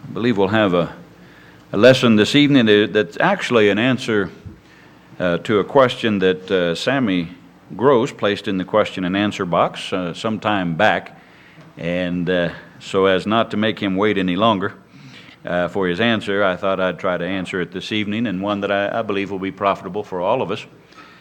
I believe we'll have a lesson this evening that's actually an answer to a question that Sammy Gross placed in the question and answer box some time back, and so as not to make him wait any longer for his answer, I thought I'd try to answer it this evening, and one that I believe will be profitable for all of us.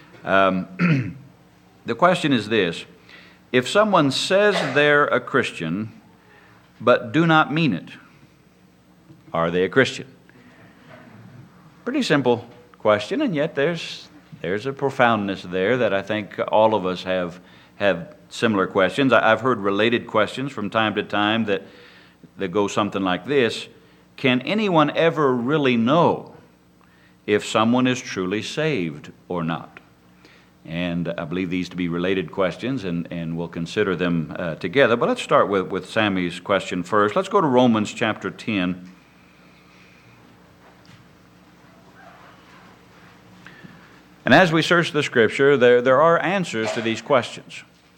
The question is this: if someone says they're a Christian but do not mean it, are they a Christian? Pretty simple question, and yet there's a profoundness there that I think all of us have similar questions. I've heard related questions from time to time that go something like this: can anyone ever really know if someone is truly saved or not? And I believe these to be related questions, and we'll consider them together. But let's start with Sammy's question first. Let's go to Romans chapter 10. And as we search the Scripture, there are answers to these questions.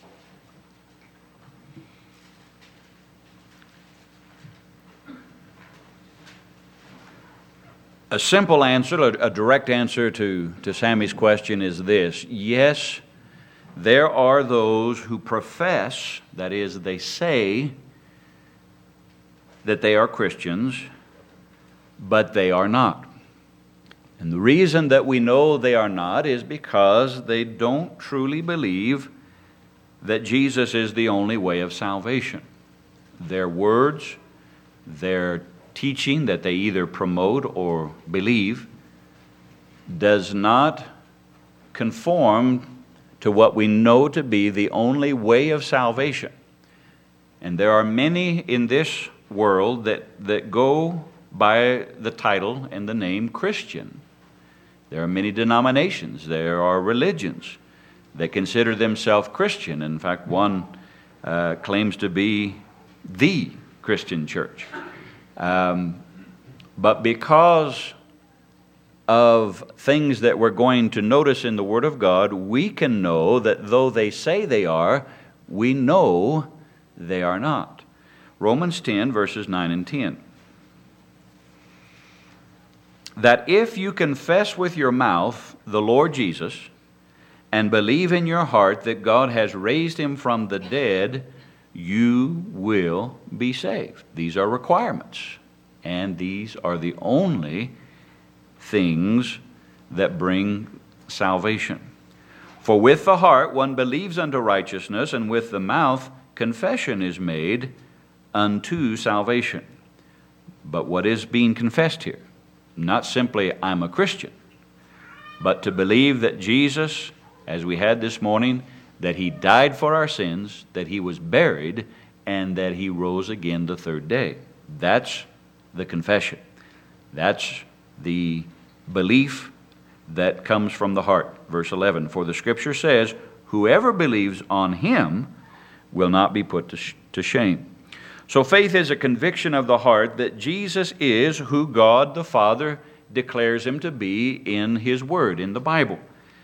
A simple answer, a direct answer to Sammy's question is this: yes, there are those who profess, that is, they say that they are Christians, but they are not. And the reason that we know they are not is because they don't truly believe that Jesus is the only way of salvation. Their words, their teaching that they either promote or believe does not conform to what we know to be the only way of salvation. And there are many in this world that go by the title and the name Christian. There are many denominations, there are religions that consider themselves Christian. In fact, one claims to be the Christian church. But because of things that we're going to notice in the Word of God, we can know that though they say they are, we know they are not. Romans 10, verses 9 and 10. That if you confess with your mouth the Lord Jesus and believe in your heart that God has raised him from the dead, you will be saved. These are requirements, and these are the only things that bring salvation. For with the heart one believes unto righteousness, and with the mouth confession is made unto salvation. But what is being confessed here? Not simply, I'm a Christian, but to believe that Jesus, as we had this morning, that he died for our sins, that he was buried, and that he rose again the third day. That's the confession. That's the belief that comes from the heart. Verse 11, for the Scripture says, whoever believes on him will not be put to shame. So faith is a conviction of the heart that Jesus is who God the Father declares him to be in his Word, in the Bible.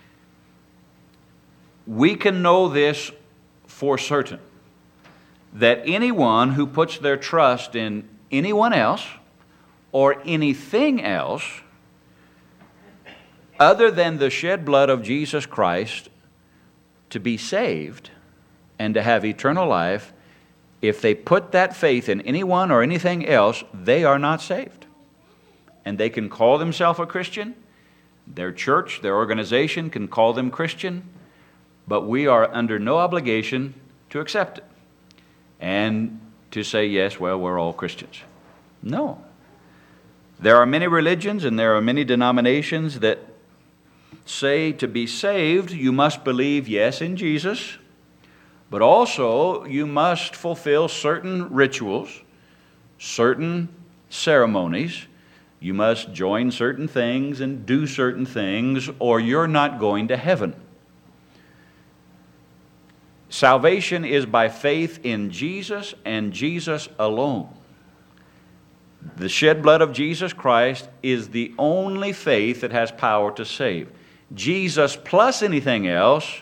We can know this for certain, that anyone who puts their trust in anyone else or anything else other than the shed blood of Jesus Christ to be saved and to have eternal life, if they put that faith in anyone or anything else, they are not saved. And they can call themselves a Christian. Their church, their organization can call them Christian. But we are under no obligation to accept it and to say, yes, well, we're all Christians. No. There are many religions and there are many denominations that say to be saved, you must believe, yes, in Jesus, but also you must fulfill certain rituals, certain ceremonies. You must join certain things and do certain things, or you're not going to heaven. Salvation is by faith in Jesus and Jesus alone. The shed blood of Jesus Christ is the only faith that has power to save. Jesus plus anything else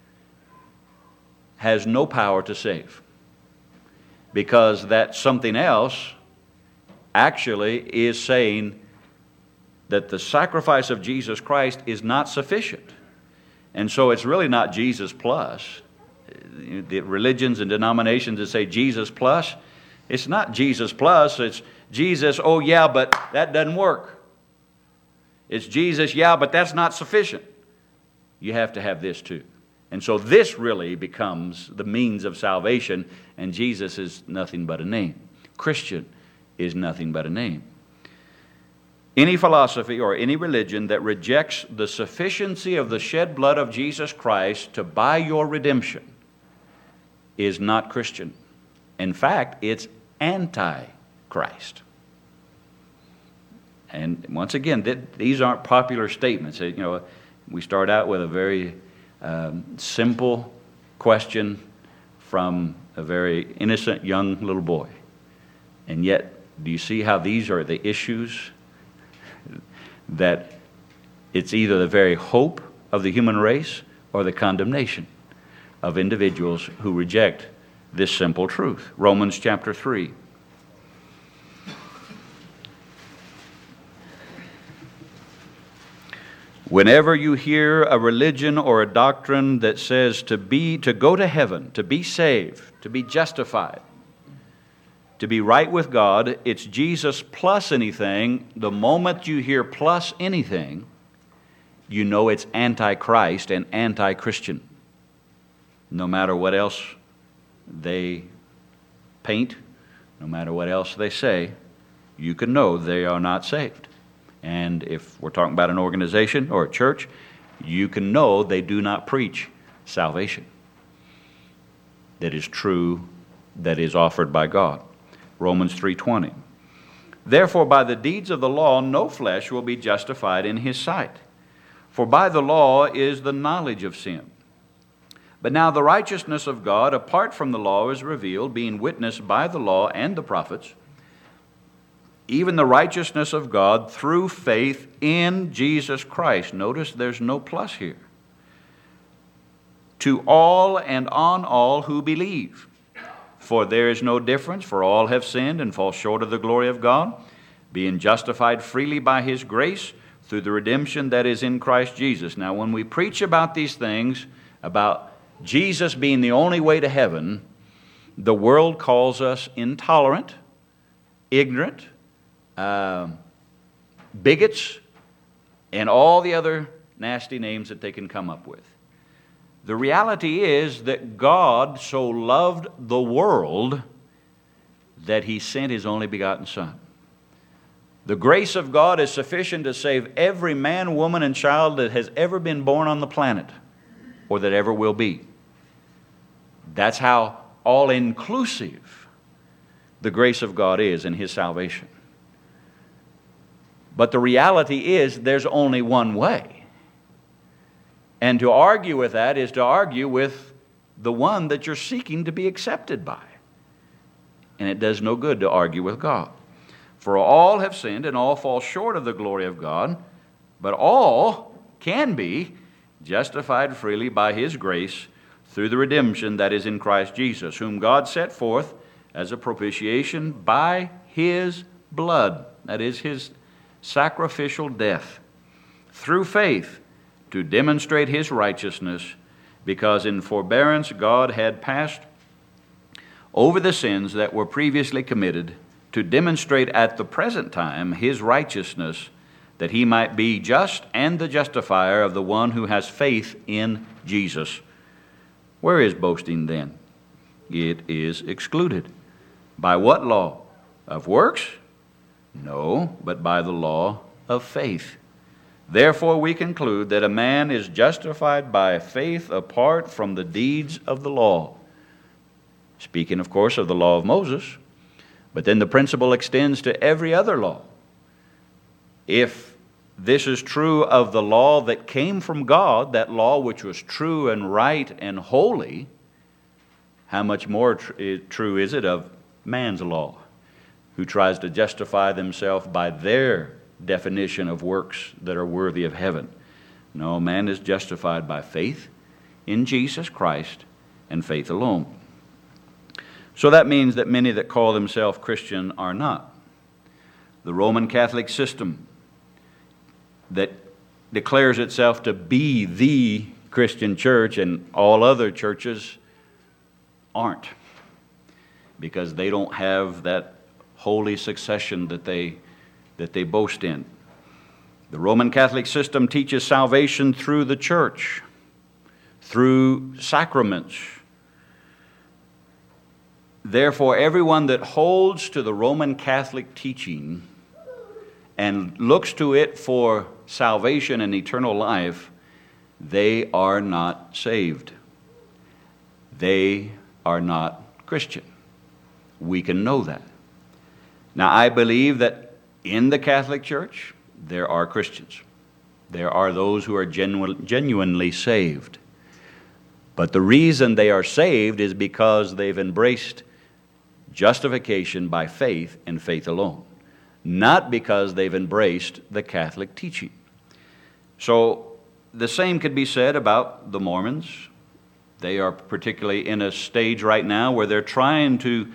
has no power to save, because that something else actually is saying that the sacrifice of Jesus Christ is not sufficient. And so it's really not Jesus plus. The religions and denominations that say Jesus plus, it's not Jesus plus, it's Jesus, oh yeah, but that doesn't work. It's Jesus, yeah, but that's not sufficient. You have to have this too. And so this really becomes the means of salvation, and Jesus is nothing but a name. Christian is nothing but a name. Any philosophy or any religion that rejects the sufficiency of the shed blood of Jesus Christ to buy your redemption is not Christian. In fact, it's anti-Christ. And once again, these aren't popular statements. You know, we start out with a very simple question from a very innocent young little boy. And yet, do you see how these are the issues that it's either the very hope of the human race or the condemnation of individuals who reject this simple truth? Romans chapter 3. Whenever you hear a religion or a doctrine that says to go to heaven, to be saved, to be justified, to be right with God, it's Jesus plus anything. The moment you hear plus anything, you know it's anti-Christ and anti-Christian. No matter what else they paint, no matter what else they say, you can know they are not saved. And if we're talking about an organization or a church, you can know they do not preach salvation that is true, that is offered by God. Romans 3:20. Therefore, by the deeds of the law, no flesh will be justified in his sight. For by the law is the knowledge of sin. But now the righteousness of God, apart from the law, is revealed, being witnessed by the law and the prophets, even the righteousness of God through faith in Jesus Christ. Notice there's no plus here. To all and on all who believe. For there is no difference, for all have sinned and fall short of the glory of God, being justified freely by His grace through the redemption that is in Christ Jesus. Now, when we preach about these things, about Jesus being the only way to heaven, the world calls us intolerant, ignorant, bigots, and all the other nasty names that they can come up with. The reality is that God so loved the world that He sent His only begotten Son. The grace of God is sufficient to save every man, woman, and child that has ever been born on the planet or that ever will be. That's how all-inclusive the grace of God is in His salvation. But the reality is there's only one way. And to argue with that is to argue with the one that you're seeking to be accepted by. And it does no good to argue with God. For all have sinned and all fall short of the glory of God, but all can be justified freely by His grace through the redemption that is in Christ Jesus, whom God set forth as a propitiation by His blood, that is His sacrificial death, through faith, to demonstrate His righteousness, because in forbearance God had passed over the sins that were previously committed, to demonstrate at the present time His righteousness, that He might be just and the justifier of the one who has faith in Jesus. Where is boasting then? It is excluded. By what law? Of works? No, but by the law of faith. Therefore we conclude that a man is justified by faith apart from the deeds of the law. Speaking, of course, of the law of Moses, but then the principle extends to every other law. If this is true of the law that came from God, that law which was true and right and holy, how much more true is it of man's law, who tries to justify themselves by their definition of works that are worthy of heaven? No, man is justified by faith in Jesus Christ and faith alone. So that means that many that call themselves Christian are not. The Roman Catholic system that declares itself to be the Christian church, and all other churches aren't, because they don't have that holy succession that they boast in. The Roman Catholic system teaches salvation through the church, through sacraments. Therefore, everyone that holds to the Roman Catholic teaching and looks to it for salvation and eternal life, they are not saved. They are not Christian. We can know that. Now, I believe that in the Catholic Church, there are Christians. There are those who are genuinely saved. But the reason they are saved is because they've embraced justification by faith and faith alone, not because they've embraced the Catholic teaching. So the same could be said about the Mormons. They are particularly in a stage right now where they're trying to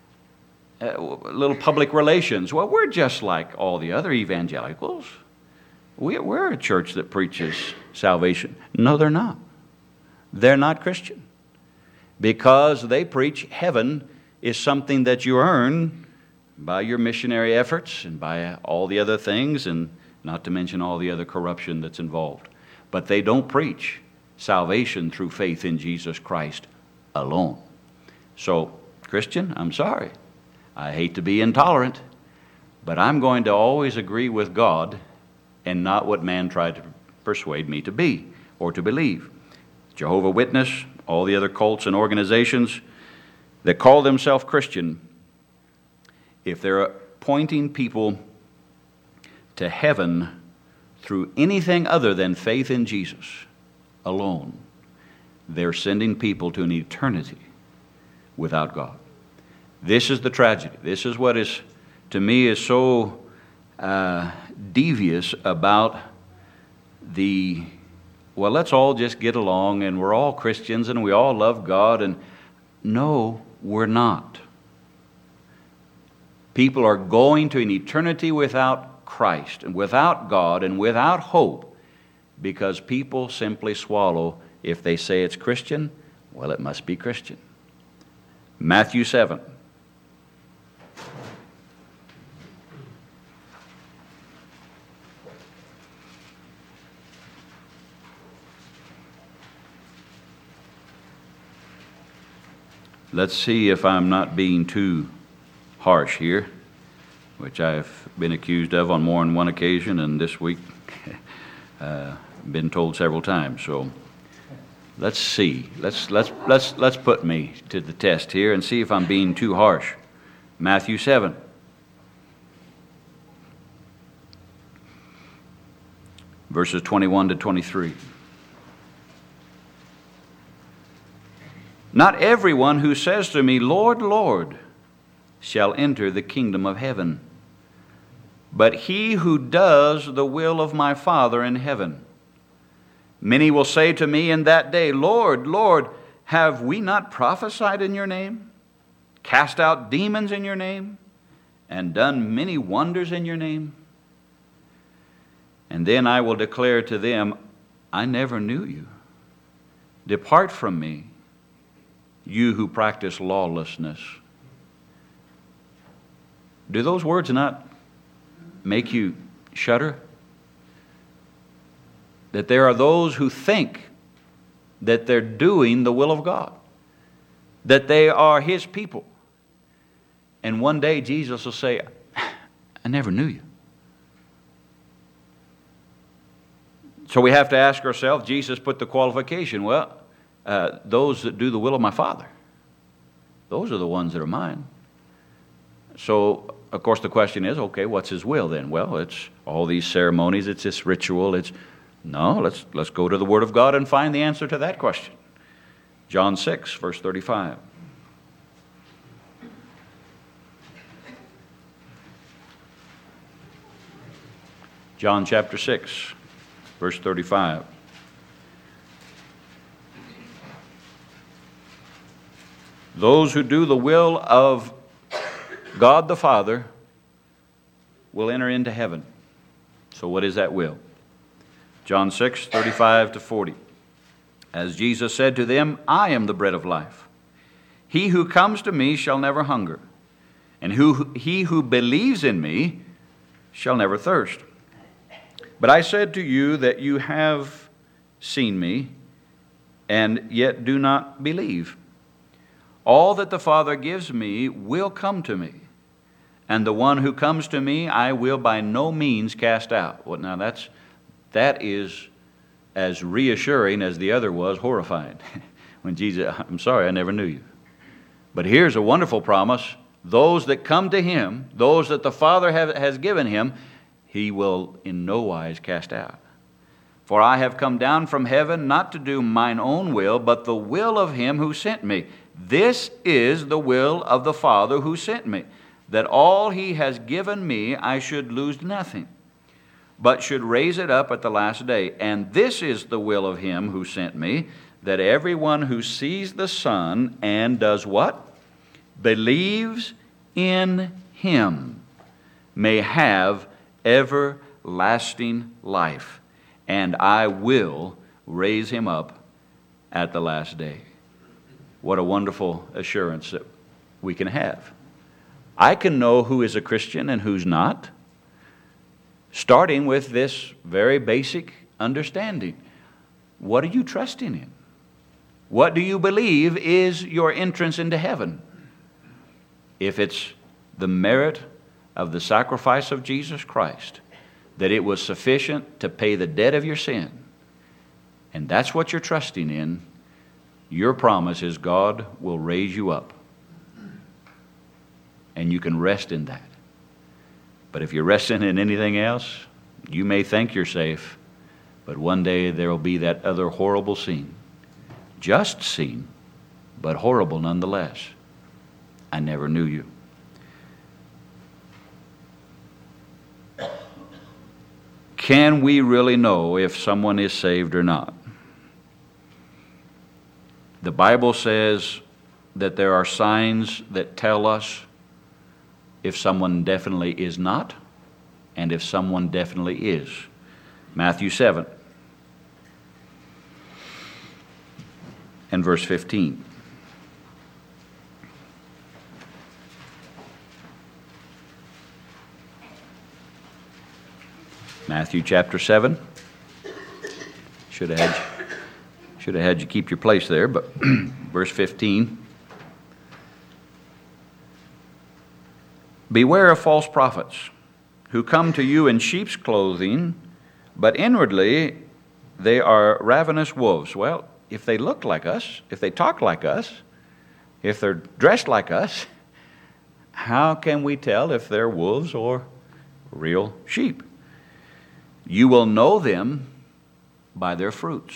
little public relations. Well, we're just like all the other evangelicals. We're a church that preaches salvation. No, they're not. They're not Christian, because they preach heaven is something that you earn by your missionary efforts and by all the other things, and not to mention all the other corruption that's involved. But they don't preach salvation through faith in Jesus Christ alone. So, Christian, I'm sorry. I hate to be intolerant, but I'm going to always agree with God and not what man tried to persuade me to be or to believe. Jehovah's Witness, all the other cults and organizations that call themselves Christian, if they're pointing people to heaven through anything other than faith in Jesus alone, they're sending people to an eternity without God. This is the tragedy. This is what is, to me, is so devious about the, well, let's all just get along and we're all Christians and we all love God. And no, we're not. People are going to an eternity without Christ and without God and without hope, because people simply swallow, if they say it's Christian, well, it must be Christian. Matthew 7. Let's see if I'm not being too harsh here, which I've been accused of on more than one occasion, and this week been told several times. So let's see. Let's put me to the test here and see if I'm being too harsh. Matthew 7. Verses 21 to 23. Not everyone who says to me, Lord, Lord, shall enter the kingdom of heaven, but he who does the will of my Father in heaven. Many will say to me in that day, Lord, Lord, have we not prophesied in your name, cast out demons in your name, and done many wonders in your name? And then I will declare to them, I never knew you. Depart from me, you who practice lawlessness. Do those words not make you shudder? That there are those who think that they're doing the will of God, that they are His people. And one day Jesus will say, I never knew you. So we have to ask ourselves, Jesus put the qualification, well, those that do the will of my Father, those are the ones that are mine. So, of course, the question is, okay, what's His will then? Well, it's all these ceremonies, it's this ritual, let's go to the Word of God and find the answer to that question. John 6, verse 35. John chapter 6, verse 35. Those who do the will of God the Father will enter into heaven. So what is that will? John 6:35-40. As Jesus said to them, I am the bread of life. He who comes to me shall never hunger, and he who believes in me shall never thirst. But I said to you that you have seen me, and yet do not believe. All that the Father gives me will come to me, and the one who comes to me I will by no means cast out. Well, now that is as reassuring as the other was horrifying. When Jesus, I'm sorry, I never knew you. But here's a wonderful promise. Those that come to him, those that the Father has given him, he will in no wise cast out. For I have come down from heaven not to do mine own will, but the will of him who sent me. This is the will of the Father who sent me, that all he has given me I should lose nothing, but should raise it up at the last day. And this is the will of him who sent me, that everyone who sees the Son and does what? Believes in him may have everlasting life, and I will raise him up at the last day. What a wonderful assurance that we can have. I can know who is a Christian and who's not, starting with this very basic understanding. What are you trusting in? What do you believe is your entrance into heaven? If it's the merit of the sacrifice of Jesus Christ, that it was sufficient to pay the debt of your sin, and that's what you're trusting in, your promise is God will raise you up. And you can rest in that. But if you're resting in anything else, you may think you're safe, but one day there will be that other horrible scene. Just scene, but horrible nonetheless. I never knew you. Can we really know if someone is saved or not? The Bible says that there are signs that tell us if someone definitely is not, and if someone definitely is. Matthew 7 and verse 15. Matthew chapter 7. Should have had you keep your place there, but verse 15. Beware of false prophets, who come to you in sheep's clothing, but inwardly they are ravenous wolves. Well, if they look like us, if they talk like us, if they're dressed like us, how can we tell if they're wolves or real sheep? You will know them by their fruits.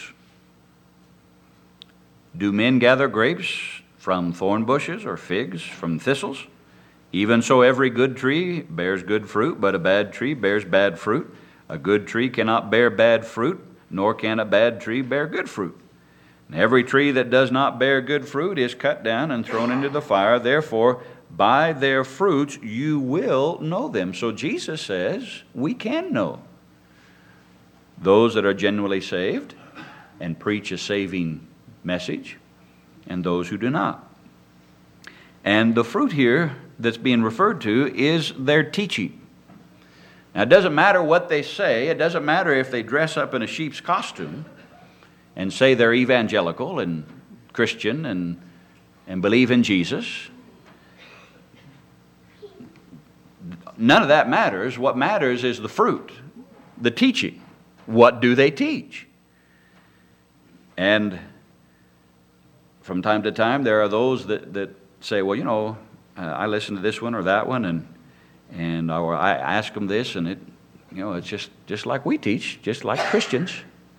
Do men gather grapes from thorn bushes, or figs from thistles? Even so every good tree bears good fruit, but a bad tree bears bad fruit. A good tree cannot bear bad fruit, nor can a bad tree bear good fruit. And every tree that does not bear good fruit is cut down and thrown into the fire. Therefore, by their fruits you will know them. So Jesus says we can know those that are genuinely saved and preach a saving message, and those who do not. And the fruit here that's being referred to is their teaching. Now, it doesn't matter what they say. It doesn't matter if they dress up in a sheep's costume and say they're evangelical and Christian and believe in Jesus. None of that matters. What matters is the fruit, the teaching. What do they teach? And from time to time, there are those that say, well, you know, I listen to this one or that one, or I ask them this, and it's just like we teach, just like Christians.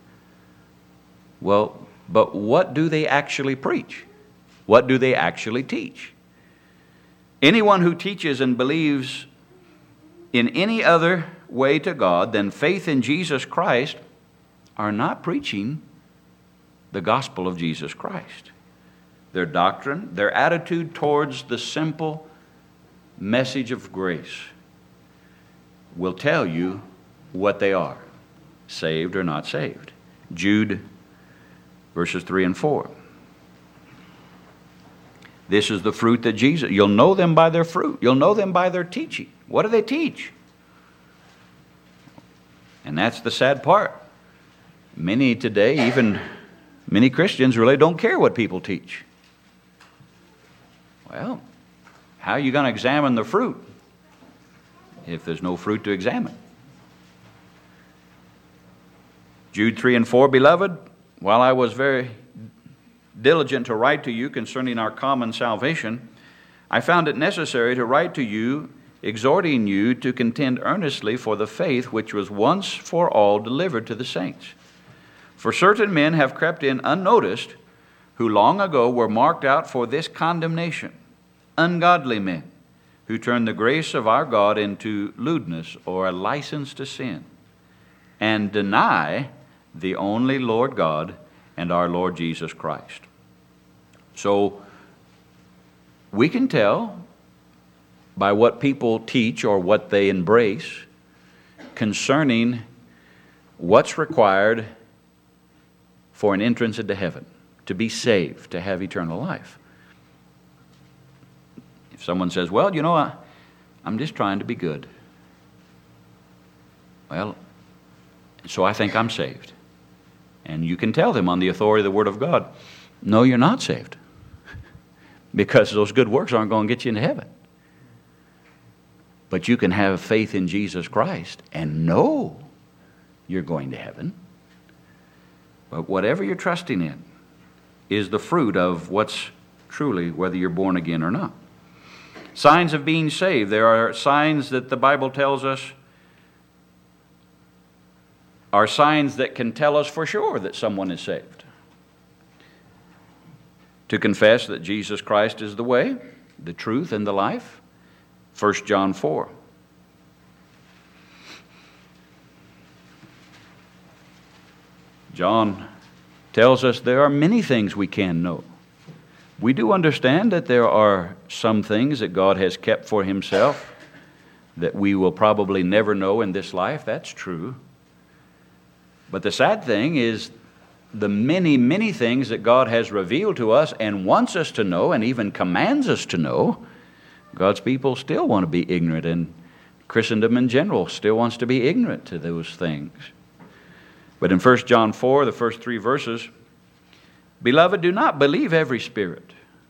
Well, but what do they actually preach? What do they actually teach? Anyone who teaches and believes in any other way to God than faith in Jesus Christ are not preaching the gospel of Jesus Christ. Their doctrine, their attitude towards the simple message of grace will tell you what they are, saved or not saved. Jude, verses 3 and 4. This is the fruit that Jesus, you'll know them by their fruit. You'll know them by their teaching. What do they teach? And that's the sad part. Many today, even many Christians, really don't care what people teach. Well, how are you going to examine the fruit if there's no fruit to examine? Jude 3 and 4, Beloved, while I was very diligent to write to you concerning our common salvation, I found it necessary to write to you, exhorting you to contend earnestly for the faith which was once for all delivered to the saints. For certain men have crept in unnoticed, who long ago were marked out for this condemnation, ungodly men, who turn the grace of our God into lewdness or a license to sin, and deny the only Lord God and our Lord Jesus Christ. So we can tell by what people teach or what they embrace concerning what's required for an entrance into heaven, to be saved, to have eternal life. If someone says, well, you know, I'm just trying to be good. Well, so I think I'm saved. And you can tell them on the authority of the Word of God, no, you're not saved. Because those good works aren't going to get you into heaven. But you can have faith in Jesus Christ and know you're going to heaven. But whatever you're trusting in is the fruit of what's truly, whether you're born again or not. Signs of being saved. There are signs that the Bible tells us are signs that can tell us for sure that someone is saved. To confess that Jesus Christ is the way, the truth, and the life. 1 John 4. John tells us there are many things we can know. We do understand that there are some things that God has kept for himself that we will probably never know in this life. That's true. But the sad thing is the many, many things that God has revealed to us and wants us to know and even commands us to know, God's people still want to be ignorant, and Christendom in general still wants to be ignorant to those things. But in 1 John 4, the first 3 verses, Beloved, do not believe every spirit,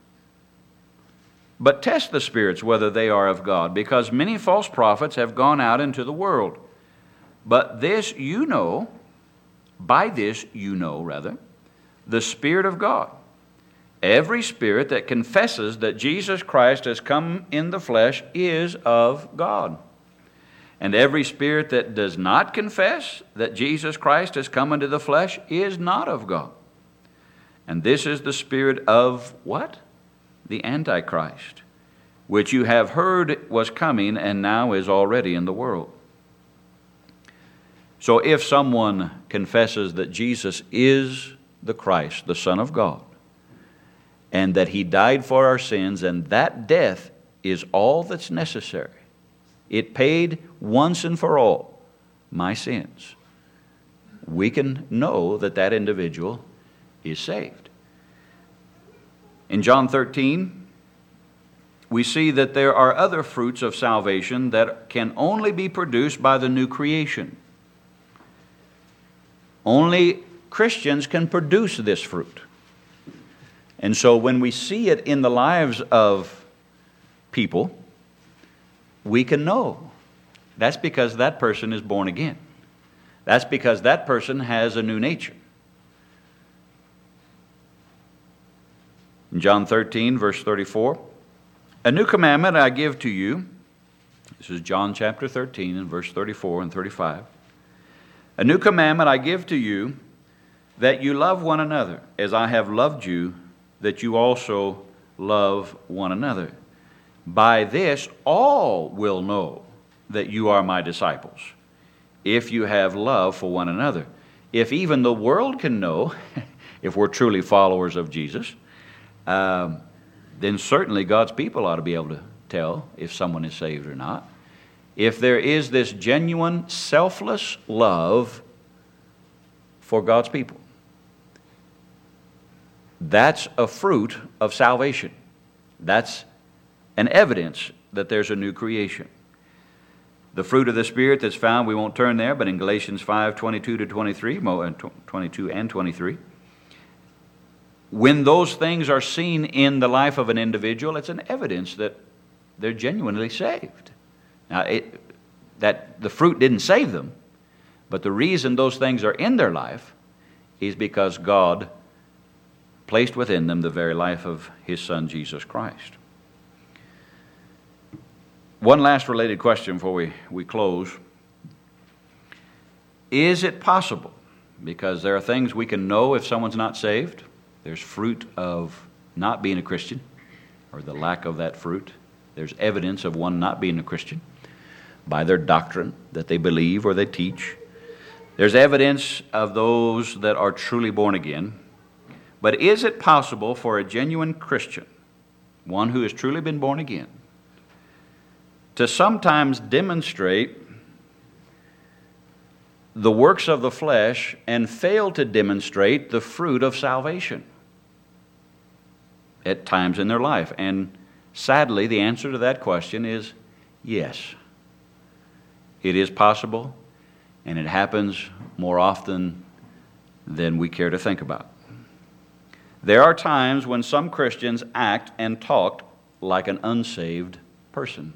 but test the spirits whether they are of God, because many false prophets have gone out into the world. But this you know, by this you know, the Spirit of God. Every spirit that confesses that Jesus Christ has come in the flesh is of God. And every spirit that does not confess that Jesus Christ has come into the flesh is not of God. And this is the spirit of what? The Antichrist, which you have heard was coming and now is already in the world. So if someone confesses that Jesus is the Christ, the Son of God, and that he died for our sins, and that death is all that's necessary, it paid once and for all my sins, we can know that that individual is saved. In John 13, we see that there are other fruits of salvation that can only be produced by the new creation. Only Christians can produce this fruit. And so when we see it in the lives of people, we can know that's because that person is born again. That's because that person has a new nature. In John 13, verse 34, a new commandment I give to you. This is John chapter 13 and verse 34 and 35. A new commandment I give to you, that you love one another, as I have loved you, that you also love one another. By this all will know that you are my disciples, if you have love for one another. If even the world can know, if we're truly followers of Jesus, then certainly God's people ought to be able to tell if someone is saved or not. if there is this genuine, selfless love for God's people. That's a fruit of salvation. That's an evidence that there's a new creation. The fruit of the Spirit that's found, we won't turn there, but in Galatians 5:22-23, 22 and 23, when those things are seen in the life of an individual, it's an evidence that they're genuinely saved. Now, that the fruit didn't save them, but the reason those things are in their life is because God placed within them the very life of His Son, Jesus Christ. One last related question before we close. Is it possible, because there are things we can know if someone's not saved, there's fruit of not being a Christian, or the lack of that fruit. There's evidence of one not being a Christian by their doctrine that they believe or they teach. There's evidence of those that are truly born again. But is it possible for a genuine Christian, one who has truly been born again, to sometimes demonstrate the works of the flesh and fail to demonstrate the fruit of salvation at times in their life? And sadly, the answer to that question is yes. It is possible, and it happens more often than we care to think about. There are times when some Christians act and talk like an unsaved person.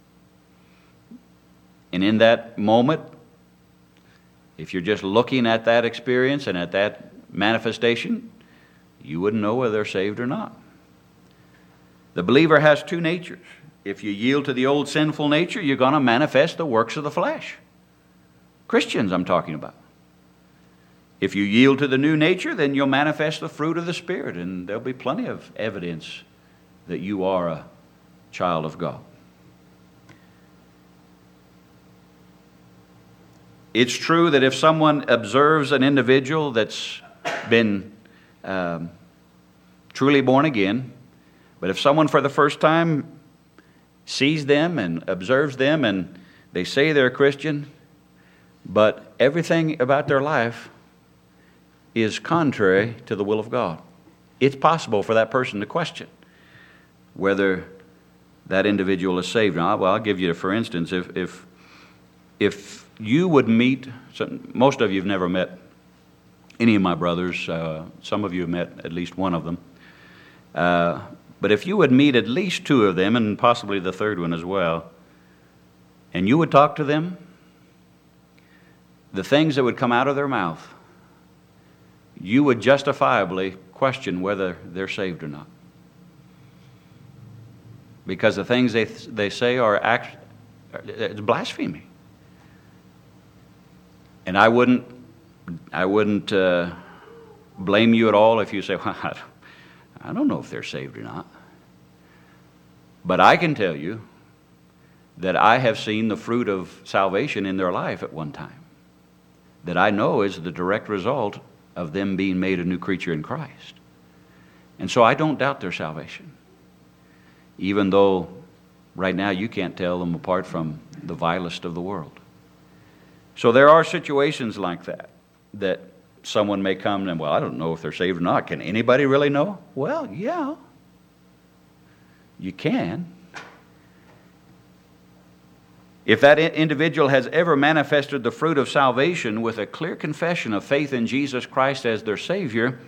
And in that moment, if you're just looking at that experience and at that manifestation, you wouldn't know whether they're saved or not. The believer has two natures. If you yield to the old sinful nature, you're going to manifest the works of the flesh. Christians, I'm talking about. If you yield to the new nature, then you'll manifest the fruit of the Spirit, and there'll be plenty of evidence that you are a child of God. It's true that if someone observes an individual that's been truly born again, but if someone for the first time sees them and observes them and they say they're a Christian, but everything about their life is contrary to the will of God, it's possible for that person to question whether that individual is saved. Now, well, I'll give you, for instance, if you would meet, most of you have never met any of my brothers. Some of you have met at least one of them. But if you would meet at least two of them, and possibly the third one as well, and you would talk to them, the things that would come out of their mouth, you would justifiably question whether they're saved or not. Because the things they say it's blasphemy. And I wouldn't blame you at all if you say, well, I don't know if they're saved or not. But I can tell you that I have seen the fruit of salvation in their life at one time, that I know is the direct result of them being made a new creature in Christ. And so I don't doubt their salvation, even though right now you can't tell them apart from the vilest of the world. So there are situations like that someone may come and, well, I don't know if they're saved or not. Can anybody really know? Well, yeah, you can. If that individual has ever manifested the fruit of salvation with a clear confession of faith in Jesus Christ as their Savior,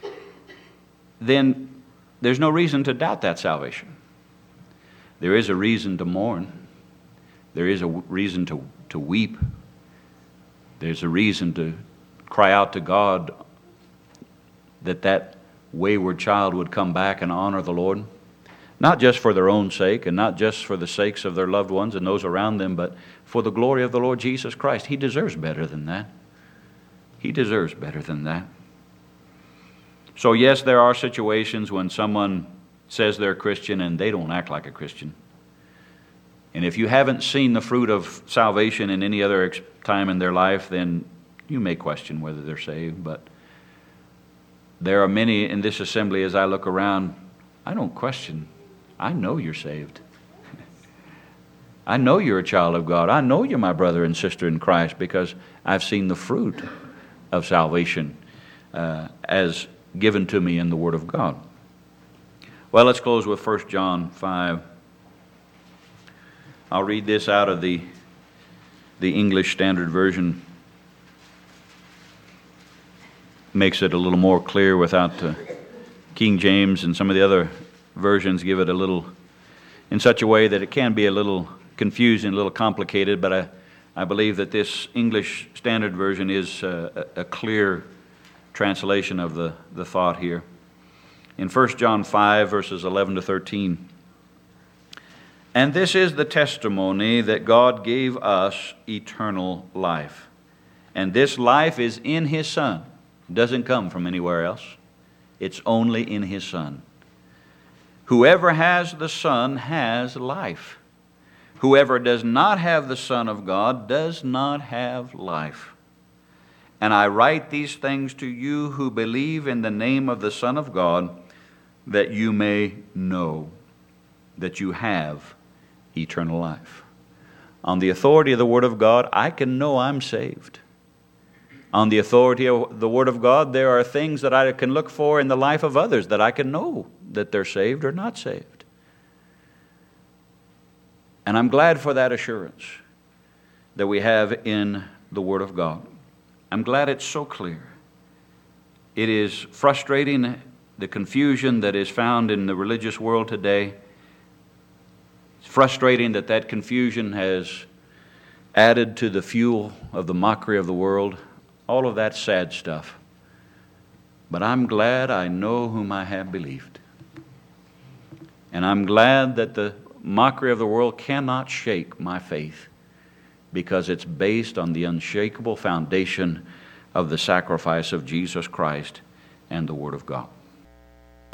then there's no reason to doubt that salvation. There is a reason to mourn. There is a reason to weep. There's a reason to cry out to God that wayward child would come back and honor the Lord. Not just for their own sake and not just for the sakes of their loved ones and those around them, but for the glory of the Lord Jesus Christ. He deserves better than that. He deserves better than that. So yes, there are situations when someone says they're a Christian and they don't act like a Christian. And if you haven't seen the fruit of salvation in any other time in their life, then you may question whether they're saved. But there are many in this assembly, as I look around, I don't question. I know you're saved. I know you're a child of God. I know you're my brother and sister in Christ because I've seen the fruit of salvation as given to me in the Word of God. Well, let's close with 1 John 5. I'll read this out of the English Standard Version. Makes it a little more clear without King James and some of the other versions give it a little in such a way that it can be a little confusing, a little complicated, but I believe that this English Standard Version is a clear translation of the thought here. In 1 John 5, verses 11 to 13, "And this is the testimony that God gave us eternal life. And this life is in His Son." It doesn't come from anywhere else. It's only in His Son. "Whoever has the Son has life. Whoever does not have the Son of God does not have life. And I write these things to you who believe in the name of the Son of God, that you may know that you have eternal life." On the authority of the Word of God, I can know I'm saved. On the authority of the Word of God, there are things that I can look for in the life of others that I can know that they're saved or not saved. And I'm glad for that assurance that we have in the Word of God. I'm glad it's so clear. It is frustrating, the confusion that is found in the religious world today. It's frustrating that that confusion has added to the fuel of the mockery of the world. All of that sad stuff. But I'm glad I know whom I have believed. And I'm glad that the mockery of the world cannot shake my faith, because it's based on the unshakable foundation of the sacrifice of Jesus Christ and the Word of God.